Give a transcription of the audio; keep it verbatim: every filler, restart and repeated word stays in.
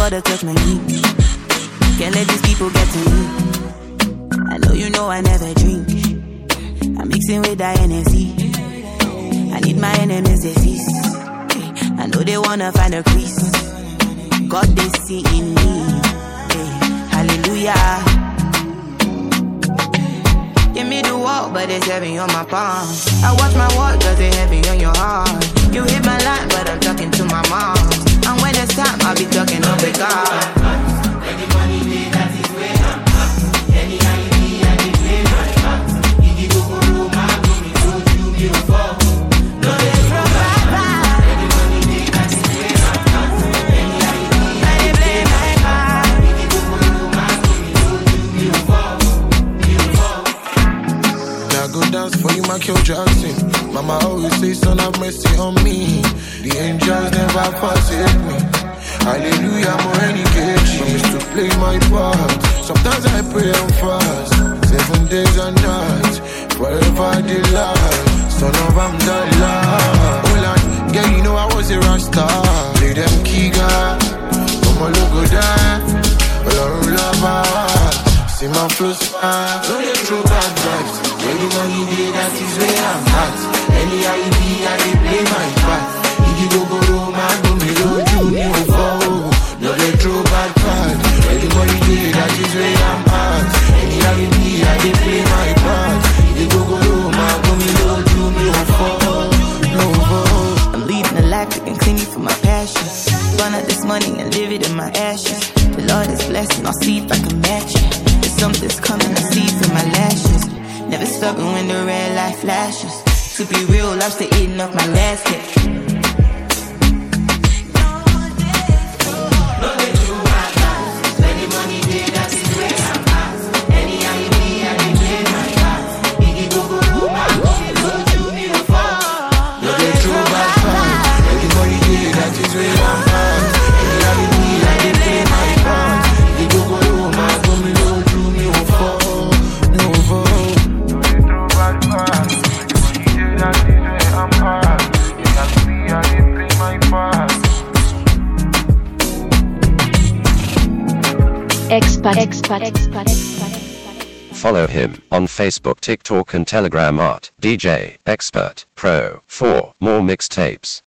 water touch my knee. Can't let these people get to me. I know you know I never drink. I'm mixing with that N S C. I need my enemies to feast. I know they wanna find a crease. God they see in me. Hallelujah. Give me the walk, but it's heavy on my palm. I watch my walk, cause it's heavy on your heart. You hit my line, but I'm talking to my mom. And when it's time, I'll be talking up with God. Any money day, that is where I'm at. Any holiday, I did play my part. If you go for room, I'm going to do you for. No, there's no bad. Any money day, that is where I'm at. Any holiday, I did play my part. If you go for room, I'm going to do you for. Now go dance for you, Michael Jackson. Mama always say, son, have mercy on me. The angels never forsake me. Hallelujah, more any cage. Promise to play my part. Sometimes I pray and fast. Seven days and nights. Forever the light. Son of Amdallah. Oh Lord, yeah, you know I was a rasta. Play them Kiga. Come on, look good there. Lord, love. See my first fire. Don't let throw bad vibes. Every money day, that is where I'm at. Any I D, I dey play my part. If you go go roam, I go me road, you me go fall. No let throw bad vibes. Every money day, that is where I'm at. Any I D, I dey play my part. If you go go roam, I go me road, you me go fall. No fall. I'm leading a life that can clean me from my passion. Burn out this money and live it in my ashes. The Lord is blessing, I'll see if I can match it. If something's coming, I see from my lashes. Never stopping when the red light flashes. To be real, I'm still eating off my last hit. Expat, expat, expat, expat. Follow him on Facebook, TikTok and Telegram at D J Expert Pro for more mixtapes.